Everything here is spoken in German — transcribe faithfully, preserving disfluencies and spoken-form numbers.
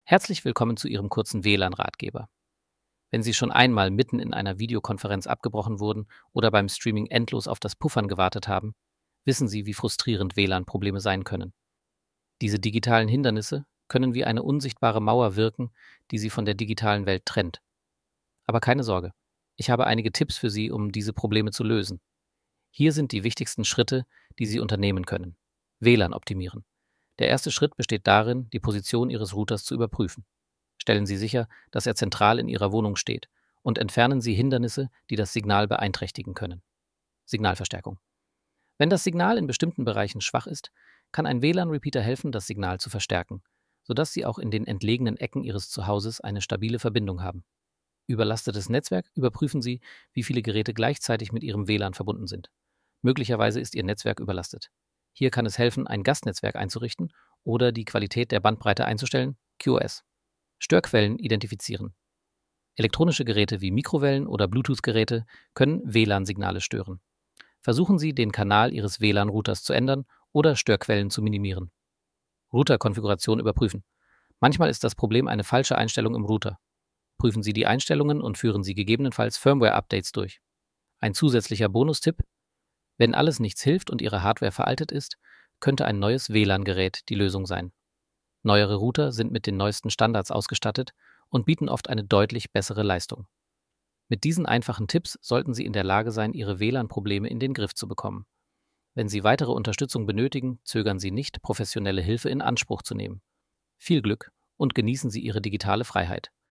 Herzlich willkommen zu Ihrem kurzen W L A N-Ratgeber. Wenn Sie schon einmal mitten in einer Videokonferenz abgebrochen wurden oder beim Streaming endlos auf das Puffern gewartet haben, wissen Sie, wie frustrierend W L A N-Probleme sein können. Diese digitalen Hindernisse können wie eine unsichtbare Mauer wirken, die Sie von der digitalen Welt trennt. Aber keine Sorge, ich habe einige Tipps für Sie, um diese Probleme zu lösen. Hier sind die wichtigsten Schritte, die Sie unternehmen können. W L A N optimieren. Der erste Schritt besteht darin, die Position Ihres Routers zu überprüfen. Stellen Sie sicher, dass er zentral in Ihrer Wohnung steht und entfernen Sie Hindernisse, die das Signal beeinträchtigen können. Signalverstärkung. Wenn das Signal in bestimmten Bereichen schwach ist, kann ein W L A N-Repeater helfen, das Signal zu verstärken, sodass Sie auch in den entlegenen Ecken Ihres Zuhauses eine stabile Verbindung haben. Überlastetes Netzwerk überprüfen Sie, wie viele Geräte gleichzeitig mit Ihrem W L A N verbunden sind. Möglicherweise ist Ihr Netzwerk überlastet. Hier kann es helfen, ein Gastnetzwerk einzurichten oder die Qualität der Bandbreite einzustellen, Q o S. Störquellen identifizieren. Elektronische Geräte wie Mikrowellen oder Bluetooth-Geräte können W L A N-Signale stören. Versuchen Sie, den Kanal Ihres W L A N-Routers zu ändern oder Störquellen zu minimieren. Router-Konfiguration überprüfen. Manchmal ist das Problem eine falsche Einstellung im Router. Prüfen Sie die Einstellungen und führen Sie gegebenenfalls Firmware-Updates durch. Ein zusätzlicher Bonustipp: Wenn alles nichts hilft und Ihre Hardware veraltet ist, könnte ein neues W L A N-Gerät die Lösung sein. Neuere Router sind mit den neuesten Standards ausgestattet und bieten oft eine deutlich bessere Leistung. Mit diesen einfachen Tipps sollten Sie in der Lage sein, Ihre W L A N-Probleme in den Griff zu bekommen. Wenn Sie weitere Unterstützung benötigen, zögern Sie nicht, professionelle Hilfe in Anspruch zu nehmen. Viel Glück und genießen Sie Ihre digitale Freiheit.